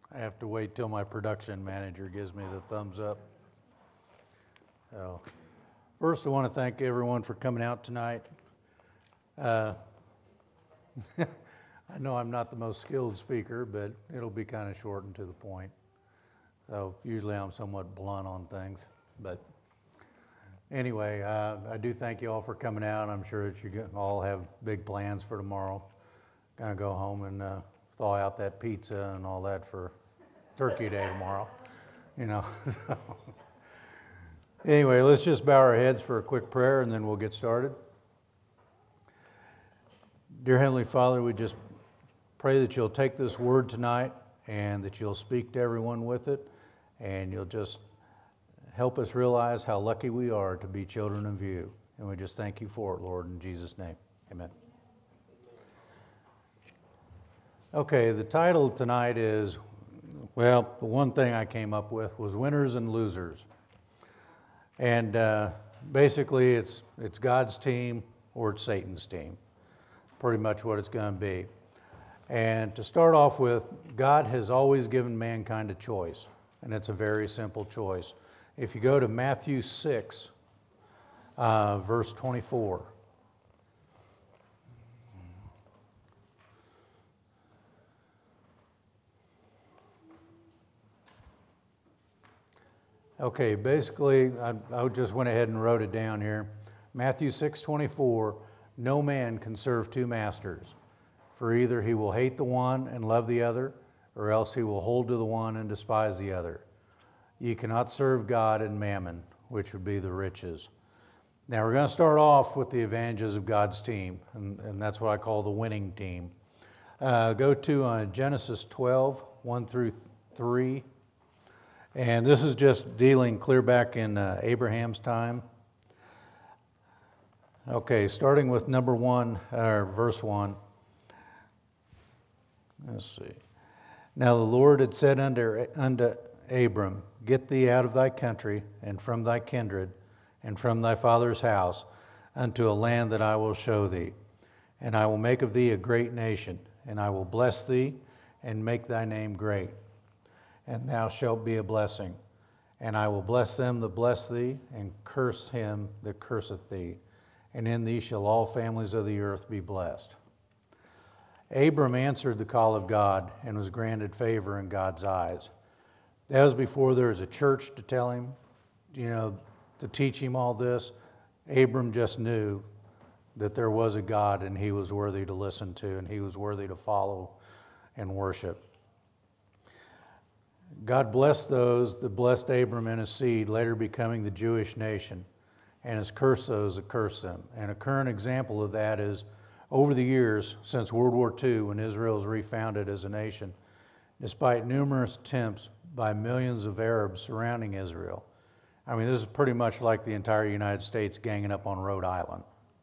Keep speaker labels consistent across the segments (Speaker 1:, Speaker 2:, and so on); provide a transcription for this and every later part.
Speaker 1: I have to wait till my production manager gives me the thumbs up. So, first, I want to thank everyone for coming out tonight. I know I'm not the most skilled speaker, but it'll be kind of short and to the point. So usually I'm somewhat blunt on things. But anyway, I do thank you all for coming out. I'm sure that you all have big plans for tomorrow. Gonna go home and thaw out that pizza and all that for Turkey Day tomorrow. So. Anyway, let's just bow our heads for a quick prayer and then we'll get started. Dear Heavenly Father, we just pray that you'll take this word tonight and that you'll speak to everyone with it, and you'll just help us realize how lucky we are to be children of you. And we just thank you for it, Lord, in Jesus' name. Amen. Okay, the title tonight is, well, the one thing I came up with was Winners and Losers. And basically it's God's team or it's Satan's team. Pretty much what it's going to be. And to start off with, God has always given mankind a choice, and it's a very simple choice. If you go to Matthew 6, verse 24. Okay, basically, I just went ahead and wrote it down here. Matthew 6:24, no man can serve two masters, for either he will hate the one and love the other, or else he will hold to the one and despise the other. You cannot serve God and mammon, which would be the riches. Now we're going to start off with the advantages of God's team, and that's what I call the winning team. Go to Genesis 12, 1 through 3. And this is just dealing clear back in Abraham's time. Okay, starting with number 1, verse 1. Let's see. Now the Lord had said unto Abram, get thee out of thy country, and from thy kindred, and from thy father's house, unto a land that I will show thee. And I will make of thee a great nation, and I will bless thee, and make thy name great. And thou shalt be a blessing. And I will bless them that bless thee, and curse him that curseth thee. And in thee shall all families of the earth be blessed. Abram answered the call of God, and was granted favor in God's eyes. That was before there was a church to tell him, to teach him all this. Abram just knew that there was a God, and he was worthy to listen to, and he was worthy to follow and worship. God blessed those that blessed Abram and his seed, later becoming the Jewish nation, and has cursed those that cursed them. And a current example of that is, over the years, since World War II, when Israel was refounded as a nation, despite numerous attempts by millions of Arabs surrounding Israel, I mean, this is pretty much like the entire United States ganging up on Rhode Island.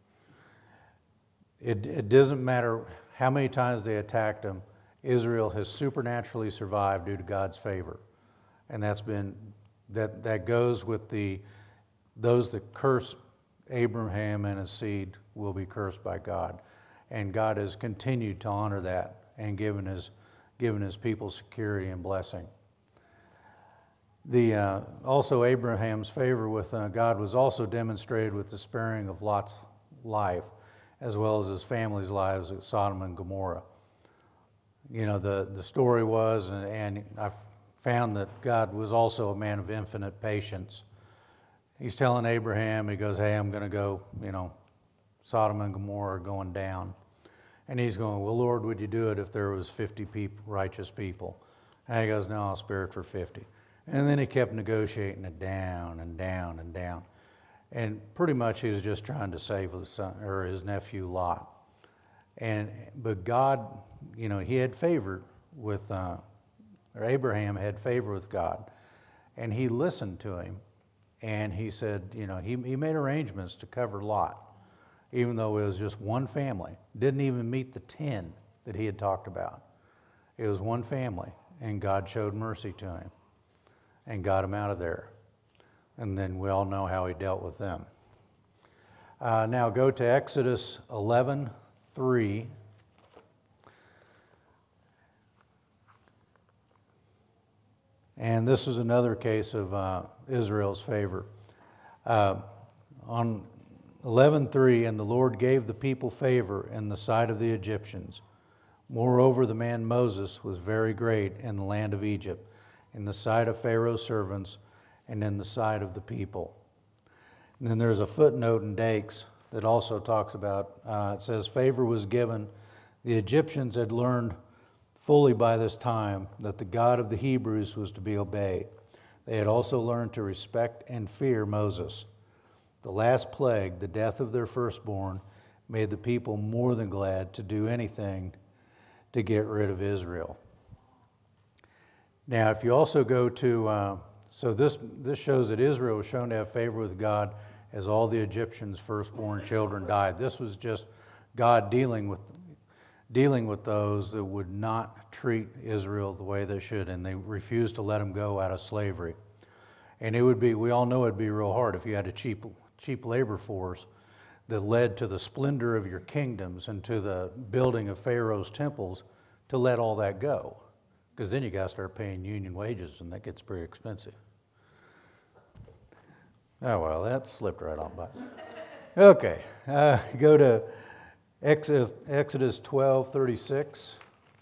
Speaker 1: It doesn't matter how many times they attacked them, Israel has supernaturally survived due to God's favor. And that goes with those that curse Abraham and his seed will be cursed by God. And God has continued to honor that and given his people security and blessing. Also Abraham's favor with God was also demonstrated with the sparing of Lot's life, as well as his family's lives at Sodom and Gomorrah. The story was, and I found that God was also a man of infinite patience. He's telling Abraham, he goes, hey, I'm going to go, Sodom and Gomorrah are going down. And he's going, well, Lord, would you do it if there was 50 righteous people? And he goes, no, I'll spare it for 50. And then he kept negotiating it down and down and down. And pretty much he was just trying to save his son, or his nephew Lot. But God, he had favor with, or Abraham had favor with God, and he listened to him, and he said, he made arrangements to cover Lot, even though it was just one family. Didn't even meet the 10 that he had talked about. It was one family, and God showed mercy to him and got him out of there. And then we all know how he dealt with them. Now go to Exodus 11:3. And this is another case of Israel's favor. On 11:3, and the Lord gave the people favor in the sight of the Egyptians. Moreover, the man Moses was very great in the land of Egypt, in the sight of Pharaoh's servants, and in the sight of the people. And then there's a footnote in Dakes that also talks about, it says, favor was given. The Egyptians had learned fully by this time that the God of the Hebrews was to be obeyed. They had also learned to respect and fear Moses. The last plague, the death of their firstborn, made the people more than glad to do anything to get rid of Israel. Now, if you also go to, so this shows that Israel was shown to have favor with God as all the Egyptians' firstborn children died. This was just God dealing with those that would not treat Israel the way they should, and they refused to let them go out of slavery. And it would be, we all know it'd be real hard if you had a cheap labor force that led to the splendor of your kingdoms and to the building of Pharaoh's temples, to let all that go. Because then you got to start paying union wages, and that gets pretty expensive. Oh, well, that slipped right on by. Okay, go to Exodus 12:36.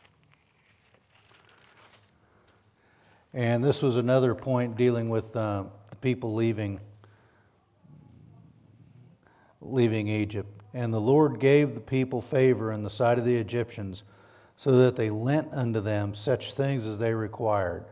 Speaker 1: And this was another point dealing with the people leaving Egypt. And the Lord gave the people favor in the sight of the Egyptians, so that they lent unto them such things as they required.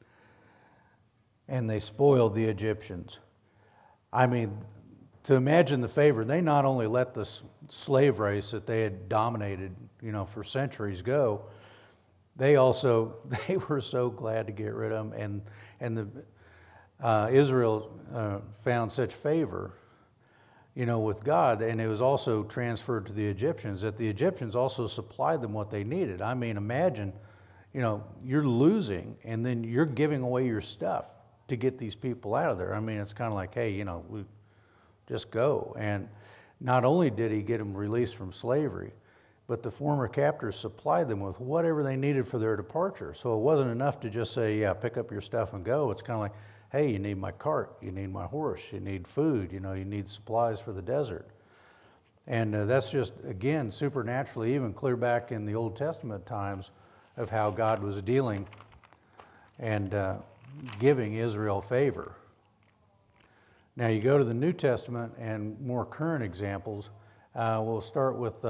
Speaker 1: And they spoiled the Egyptians. I mean, to imagine the favor, they not only let the slave race that they had dominated, for centuries go, they were so glad to get rid of them. And Israel found such favor, with God, and it was also transferred to the Egyptians, that the Egyptians also supplied them what they needed. I mean, imagine, you're losing, and then you're giving away your stuff to get these people out of there. I mean, it's kind of like, hey, we just go. And not only did he get them released from slavery, but the former captors supplied them with whatever they needed for their departure. So it wasn't enough to just say, yeah, pick up your stuff and go. It's kind of like, hey, you need my cart, you need my horse, you need food, you need supplies for the desert. And that's just, again, supernaturally, even clear back in the Old Testament times, of how God was dealing and giving Israel favor. Now you go to the New Testament and more current examples. We'll start with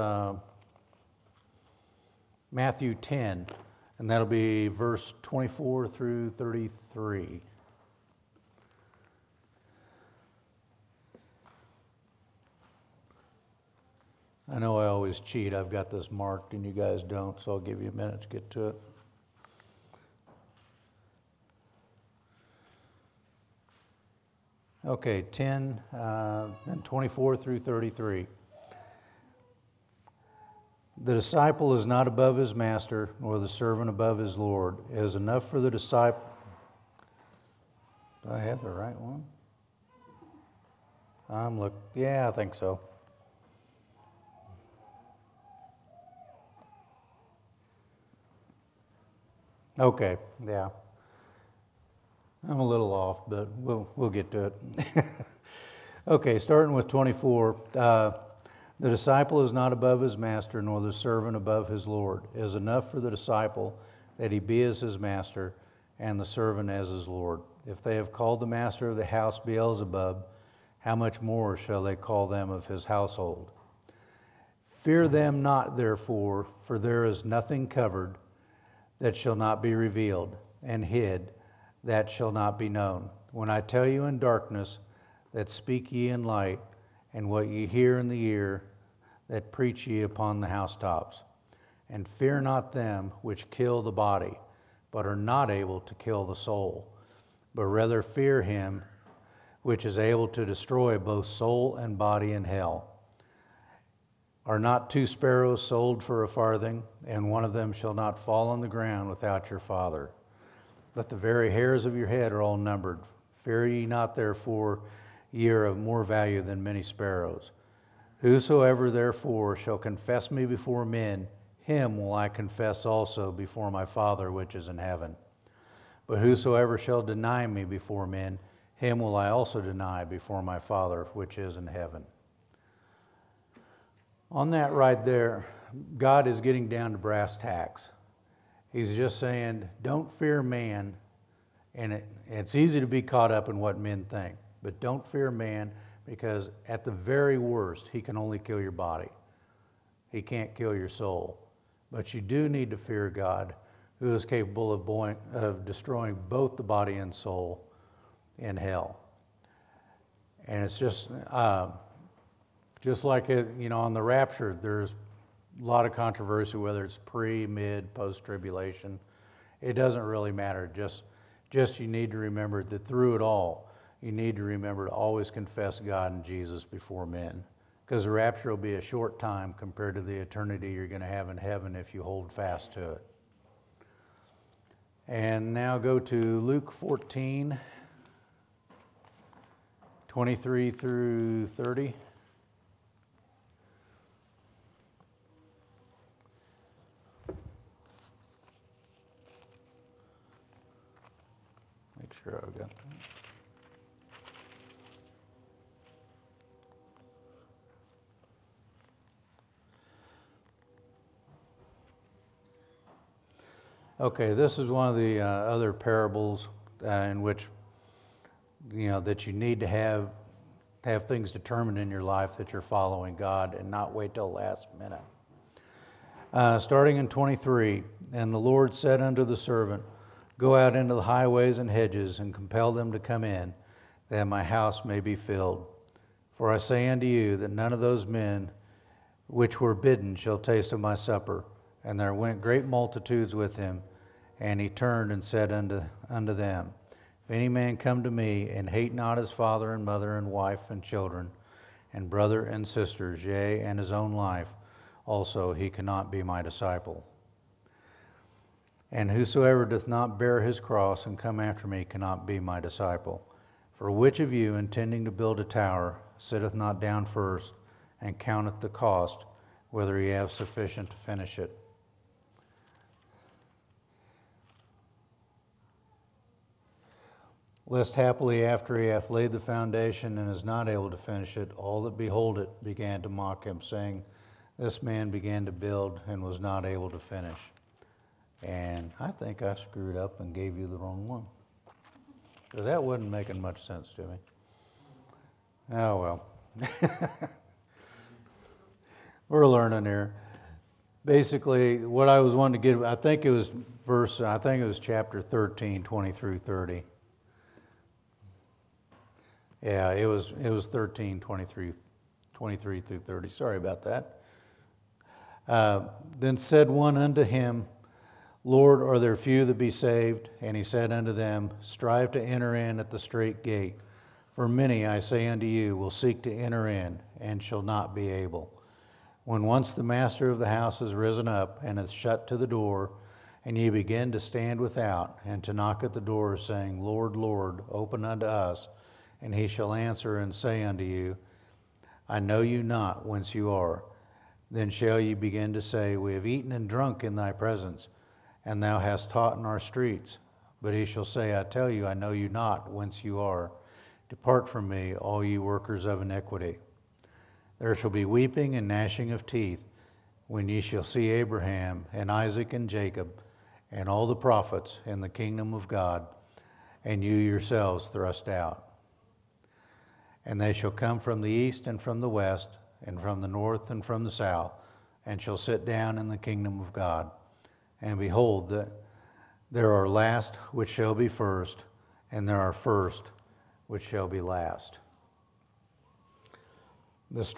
Speaker 1: Matthew 10, and that'll be verse 24 through 33. I know I always cheat. I've got this marked and you guys don't, so I'll give you a minute to get to it. Okay, 10, then 24 through 33. The disciple is not above his master, nor the servant above his Lord. It is enough for the disciple. Do I have the right one? Yeah, I think so. Okay, yeah. I'm a little off, but we'll get to it. Okay, starting with 24. The disciple is not above his master, nor the servant above his Lord. It is enough for the disciple that he be as his master, and the servant as his Lord. If they have called the master of the house Beelzebub, how much more shall they call them of his household? Fear them not, therefore, for there is nothing covered that shall not be revealed, and hid that shall not be known. When I tell you in darkness, that speak ye in light, and what ye hear in the ear, that preach ye upon the housetops. And fear not them which kill the body, but are not able to kill the soul, but rather fear him which is able to destroy both soul and body in hell. Are not 2 sparrows sold for a farthing, and one of them shall not fall on the ground without your Father? But the very hairs of your head are all numbered. Fear ye not, therefore, ye are of more value than many sparrows. Whosoever therefore shall confess me before men, him will I confess also before my Father which is in heaven. But whosoever shall deny me before men, him will I also deny before my Father which is in heaven. On that right there, God is getting down to brass tacks. He's just saying, don't fear man. And it's easy to be caught up in what men think. But don't fear man, because at the very worst, he can only kill your body. He can't kill your soul. But you do need to fear God, who is capable of destroying both the body and soul in hell. And it's just like on the rapture, there's a lot of controversy whether it's pre, mid, post-tribulation. It doesn't really matter. Just you need to remember that through it all, you need to remember to always confess God and Jesus before men. Because the rapture will be a short time compared to the eternity you're going to have in heaven if you hold fast to it. And now go to Luke 14, 23 through 30. Make sure I've got that. Okay, this is one of the other parables in which, that you need to have things determined in your life that you're following God and not wait till the last minute. Starting in 23, and the Lord said unto the servant, Go out into the highways and hedges and compel them to come in, that my house may be filled. For I say unto you that none of those men which were bidden shall taste of my supper. And there went great multitudes with him. And he turned and said unto them, If any man come to me, and hate not his father and mother and wife and children, and brother and sisters, yea, and his own life, also he cannot be my disciple. And whosoever doth not bear his cross and come after me cannot be my disciple. For which of you, intending to build a tower, sitteth not down first, and counteth the cost, whether he have sufficient to finish it? Lest happily after he hath laid the foundation and is not able to finish it, all that behold it began to mock him, saying, This man began to build and was not able to finish. And I think I screwed up and gave you the wrong one, because that wasn't making much sense to me. Oh well. We're learning here. Basically, what I was wanting to get, I think it was chapter 13, 20 through 30. Yeah, it was 13, 23 through 30. Sorry about that. Then said one unto him, Lord, are there few that be saved? And he said unto them, Strive to enter in at the strait gate. For many, I say unto you, will seek to enter in, and shall not be able. When once the master of the house is risen up, and hath shut to the door, and ye begin to stand without, and to knock at the door, saying, Lord, Lord, open unto us. And he shall answer and say unto you, I know you not whence you are. Then shall ye begin to say, We have eaten and drunk in thy presence, and thou hast taught in our streets. But he shall say, I tell you, I know you not whence you are. Depart from me, all ye workers of iniquity. There shall be weeping and gnashing of teeth, when ye shall see Abraham and Isaac and Jacob, and all the prophets in the kingdom of God, and you yourselves thrust out. And they shall come from the east and from the west, and from the north and from the south, and shall sit down in the kingdom of God. And behold, there are last which shall be first, and there are first which shall be last. Let's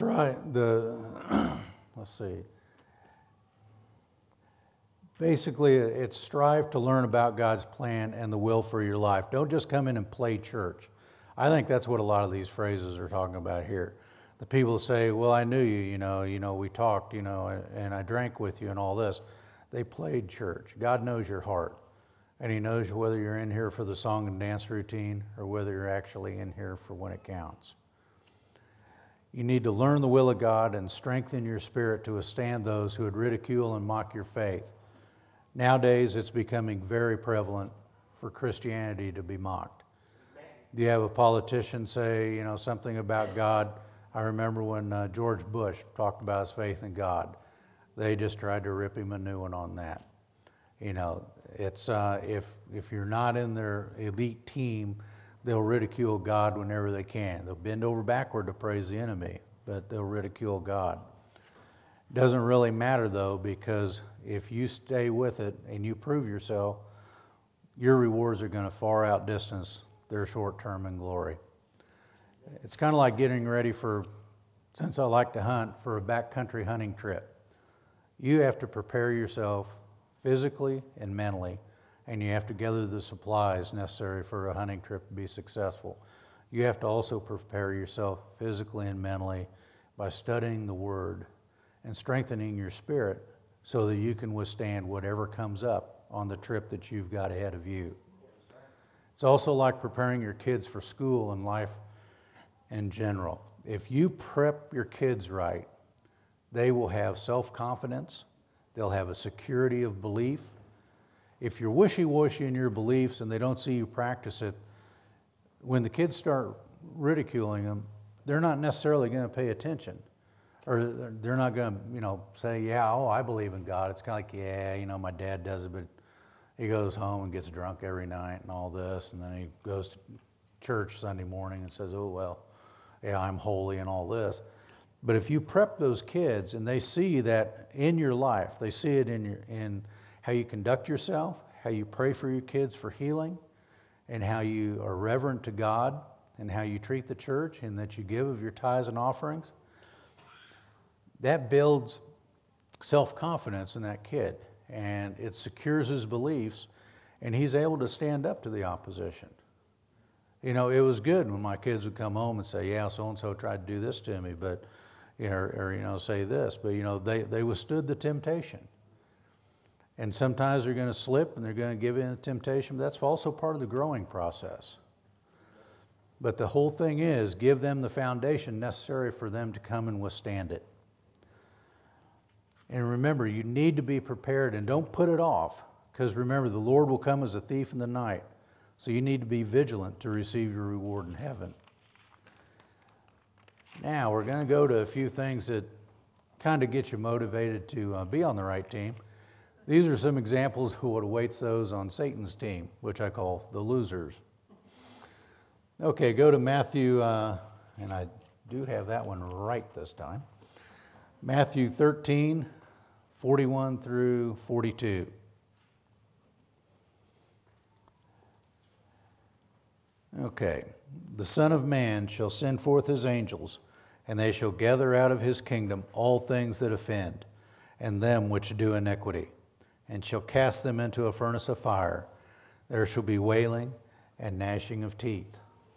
Speaker 1: see. Basically, it's strive to learn about God's plan and the will for your life. Don't just come in and play church. I think that's what a lot of these phrases are talking about here. The people say, well, I knew you, we talked, and I drank with you and all this. They played church. God knows your heart. And he knows whether you're in here for the song and dance routine or whether you're actually in here for when it counts. You need to learn the will of God and strengthen your spirit to withstand those who would ridicule and mock your faith. Nowadays, it's becoming very prevalent for Christianity to be mocked. You have a politician say, something about God. I remember when George Bush talked about his faith in God. They just tried to rip him a new one on that. It's if you're not in their elite team, they'll ridicule God whenever they can. They'll bend over backward to praise the enemy, but they'll ridicule God. It doesn't really matter, though, because if you stay with it and you prove yourself, your rewards are going to far outdistance their short-term in glory. It's kind of like getting ready for, since I like to hunt, for a backcountry hunting trip. You have to prepare yourself physically and mentally, and you have to gather the supplies necessary for a hunting trip to be successful. You have to also prepare yourself physically and mentally by studying the Word and strengthening your spirit so that you can withstand whatever comes up on the trip that you've got ahead of you. It's also like preparing your kids for school and life in general. If you prep your kids right, they will have self-confidence, they'll have a security of belief. If you're wishy-washy in your beliefs and they don't see you practice it, when the kids start ridiculing them, they're not necessarily going to pay attention. Or they're not going to, say, yeah, I believe in God. It's kind of like, yeah, my dad does it, but he goes home and gets drunk every night and all this, and then he goes to church Sunday morning and says, oh, well, yeah, I'm holy and all this. But if you prep those kids and they see that in your life, they see it in how you conduct yourself, how you pray for your kids for healing, and how you are reverent to God, and how you treat the church, and that you give of your tithes and offerings, that builds self-confidence in that kid, and it secures his beliefs, and he's able to stand up to the opposition. It was good when my kids would come home and say, yeah, so-and-so tried to do this to me, but, or say this, but, they withstood the temptation. And sometimes they're going to slip and they're going to give in to temptation, but that's also part of the growing process. But the whole thing is, give them the foundation necessary for them to come and withstand it. And remember, you need to be prepared and don't put it off, because remember, the Lord will come as a thief in the night. So you need to be vigilant to receive your reward in heaven. Now, we're going to go to a few things that kind of get you motivated to be on the right team. These are some examples of what awaits those on Satan's team, which I call the losers. Okay, go to Matthew, and I do have that one right this time. Matthew 13, 41 through 42. Okay. The Son of Man shall send forth his angels, and they shall gather out of his kingdom all things that offend, and them which do iniquity, and shall cast them into a furnace of fire. There shall be wailing and gnashing of teeth.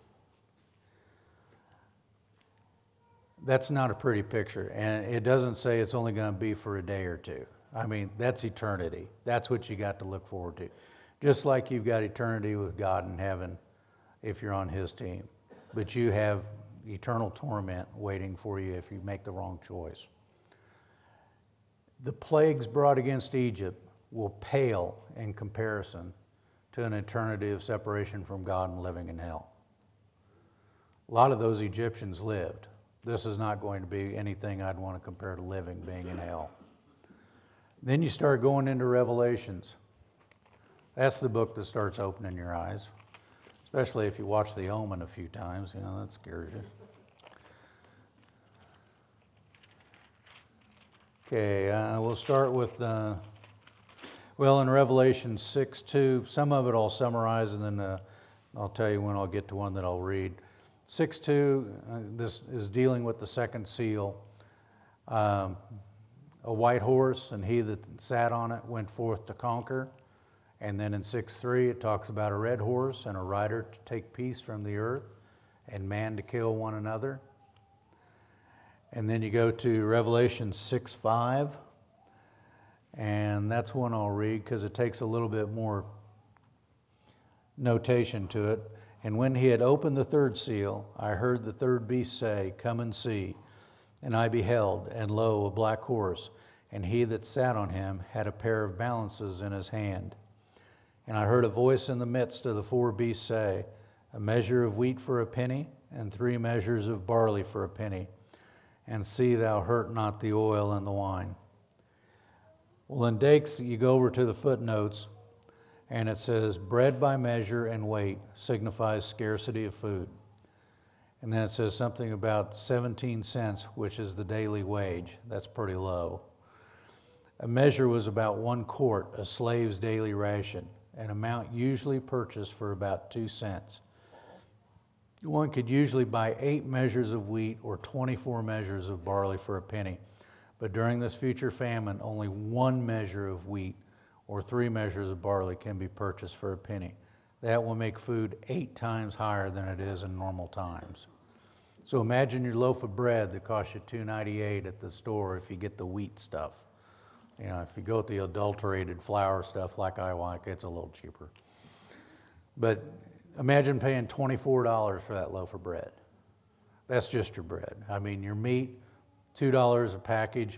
Speaker 1: That's not a pretty picture, and it doesn't say it's only going to be for a day or two. I mean, that's eternity. That's what you got to look forward to. Just like you've got eternity with God in heaven if you're on his team. But you have eternal torment waiting for you if you make the wrong choice. The plagues brought against Egypt will pale in comparison to an eternity of separation from God and living in hell. A lot of those Egyptians lived. This is not going to be anything I'd want to compare to living, being in hell. Then you start going into Revelations. That's the book that starts opening your eyes, especially if you watch The Omen a few times. That scares you. Okay, we'll start with, in Revelation 6:2, some of it I'll summarize, and then I'll tell you when I'll get to one that I'll read. 6:2, this is dealing with the second seal. A white horse, and he that sat on it went forth to conquer. And then in 6:3, it talks about a red horse and a rider to take peace from the earth and man to kill one another. And then you go to Revelation 6:5, and that's one I'll read because it takes a little bit more notation to it. And when he had opened the third seal, I heard the third beast say, "Come and see." And I beheld, and lo, a black horse, and he that sat on him had a pair of balances in his hand. And I heard a voice in the midst of the four beasts say, a measure of wheat for a penny, and 3 measures of barley for a penny. And see thou hurt not the oil and the wine. Well, in Dakes, you go over to the footnotes, and it says, bread by measure and weight signifies scarcity of food. And then it says something about 17 cents, which is the daily wage. That's pretty low. A measure was about 1 quart, a slave's daily ration, an amount usually purchased for about 2 cents. One could usually buy 8 measures of wheat or 24 measures of barley for a penny. But during this future famine, only 1 measure of wheat or 3 measures of barley can be purchased for a penny. That will make food 8 times higher than it is in normal times. So imagine your loaf of bread that costs you $2.98 at the store if you get the wheat stuff. You know, if you go with the adulterated flour stuff like I like, it's a little cheaper. But imagine paying $24 for that loaf of bread. That's just your bread. I mean, your meat, $2 a package,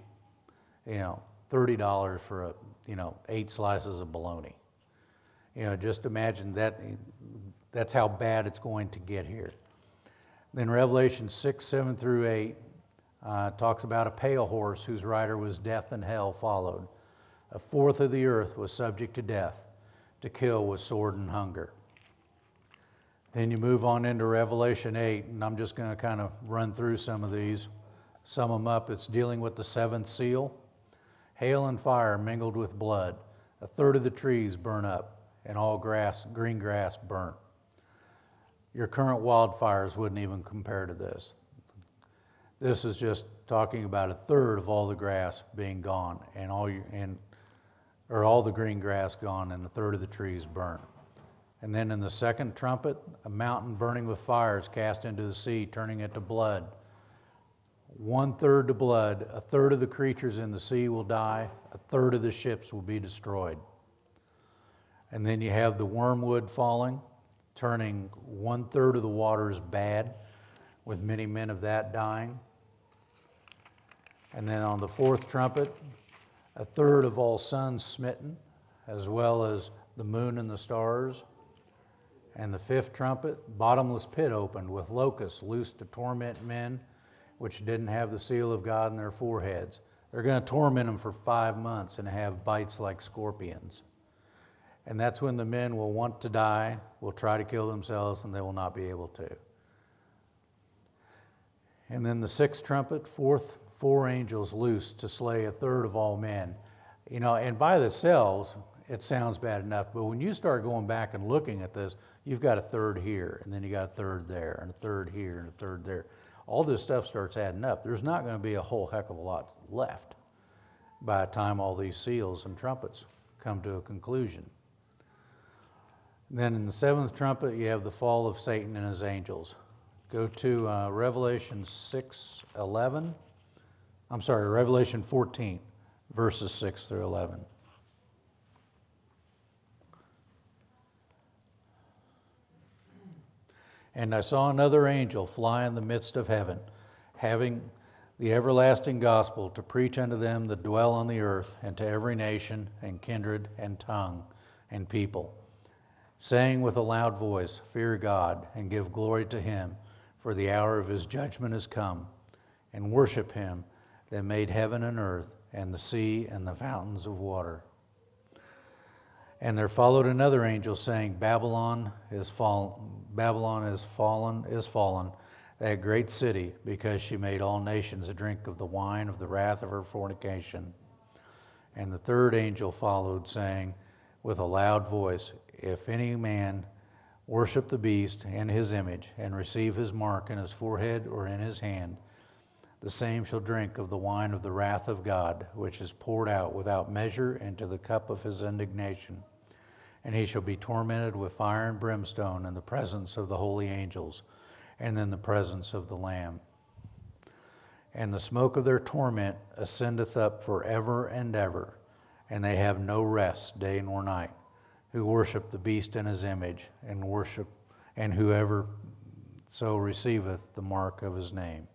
Speaker 1: $30 for 8 slices of bologna. Just imagine that. That's how bad it's going to get here. Then Revelation 6, 7 through 8 talks about a pale horse whose rider was death and hell followed. 1/4 of the earth was subject to death, to kill with sword and hunger. Then you move on into Revelation 8, and I'm just going to kind of run through some of these, sum them up. It's dealing with the 7th seal. Hail and fire mingled with blood. 1/3 of the trees burn up, and all green grass burnt. Your current wildfires wouldn't even compare to this. This is just talking about 1/3 of all the grass being gone, and all the green grass gone, and 1/3 of the trees burnt. And then in the 2nd trumpet, a mountain burning with fire is cast into the sea, turning it to blood. 1/3 to blood, 1/3 of the creatures in the sea will die, 1/3 of the ships will be destroyed. And then you have the wormwood falling, turning 1/3 of the waters bad, with many men of that dying. And then on the 4th trumpet, 1/3 of all suns smitten, as well as the moon and the stars. And the 5th trumpet, bottomless pit opened with locusts loosed to torment men which didn't have the seal of God in their foreheads. They're going to torment them for 5 months and have bites like scorpions. And that's when the men will want to die, will try to kill themselves, and they will not be able to. And then the 6th trumpet, 4 angels loosed to slay 1/3 of all men. And by themselves, it sounds bad enough, but when you start going back and looking at this, you've got 1/3 here, and then you got 1/3 there, and 1/3 here, and 1/3 there. All this stuff starts adding up. There's not going to be a whole heck of a lot left by the time all these seals and trumpets come to a conclusion. And then in the 7th trumpet, you have the fall of Satan and his angels. Go to Revelation 14, verses 6 through 11. And I saw another angel fly in the midst of heaven, having the everlasting gospel to preach unto them that dwell on the earth, and to every nation and kindred and tongue and people, saying with a loud voice, Fear God, and give glory to him, for the hour of his judgment is come, and worship him that made heaven and earth, and the sea and the fountains of water. And there followed another angel saying, Babylon is fallen, that great city, because she made all nations drink of the wine of the wrath of her fornication. And the 3rd angel followed, saying with a loud voice, If any man worship the beast and his image, and receive his mark in his forehead or in his hand, the same shall drink of the wine of the wrath of God, which is poured out without measure into the cup of his indignation. And he shall be tormented with fire and brimstone in the presence of the holy angels, and in the presence of the Lamb. And the smoke of their torment ascendeth up forever and ever, and they have no rest day nor night, who worship the beast and his image, and whoever so receiveth the mark of his name.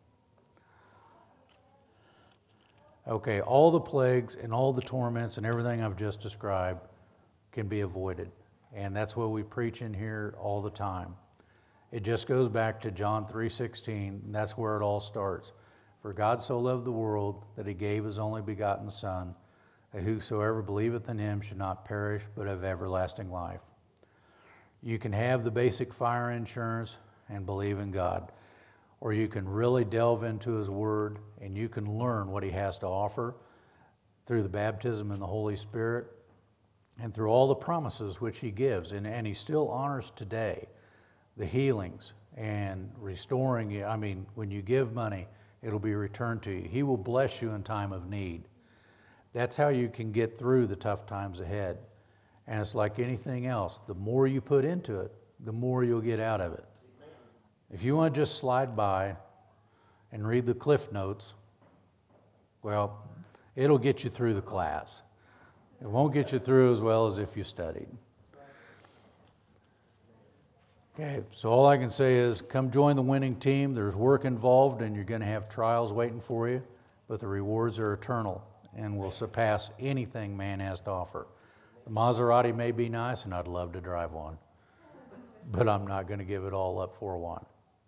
Speaker 1: Okay, all the plagues and all the torments and everything I've just described can be avoided. And that's what we preach in here all the time. It just goes back to John 3:16, and that's where it all starts. For God so loved the world that he gave his only begotten Son, that whosoever believeth in him should not perish but have everlasting life. You can have the basic fire insurance and believe in God, or you can really delve into his word and you can learn what he has to offer through the baptism in the Holy Spirit and through all the promises which he gives. And he still honors today the healings and restoring you. I mean, when you give money, it'll be returned to you. He will bless you in time of need. That's how you can get through the tough times ahead. And it's like anything else. The more you put into it, the more you'll get out of it. If you want to just slide by and read the Cliff Notes, well, it'll get you through the class. It won't get you through as well as if you studied. Okay, so all I can say is come join the winning team. There's work involved and you're going to have trials waiting for you, but the rewards are eternal and will surpass anything man has to offer. The Maserati may be nice and I'd love to drive one, but I'm not going to give it all up for one.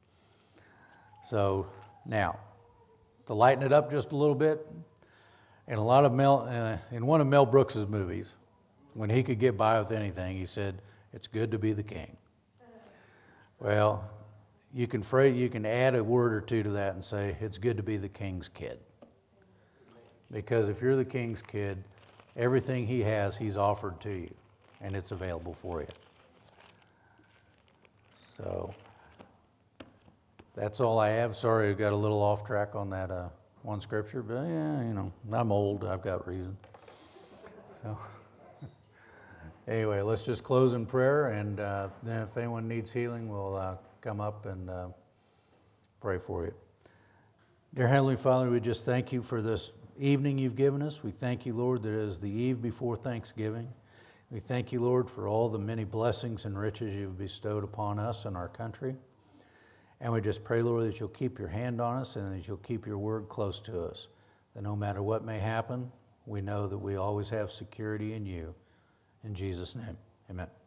Speaker 1: So now, to lighten it up just a little bit, in one of Mel Brooks' movies, when he could get by with anything, he said, "It's good to be the king." Well, you can add a word or two to that and say, it's good to be the king's kid. Because if you're the king's kid, everything he has, he's offered to you, and it's available for you. So, that's all I have. Sorry, I got a little off track on that one scripture, but yeah, I'm old, I've got reason. So. Anyway, let's just close in prayer, and then if anyone needs healing, we'll come up and pray for you. Dear Heavenly Father, we just thank you for this evening you've given us. We thank you, Lord, that it is the eve before Thanksgiving. We thank you, Lord, for all the many blessings and riches you've bestowed upon us and our country. And we just pray, Lord, that you'll keep your hand on us and that you'll keep your word close to us. That no matter what may happen, we know that we always have security in you. In Jesus' name, amen.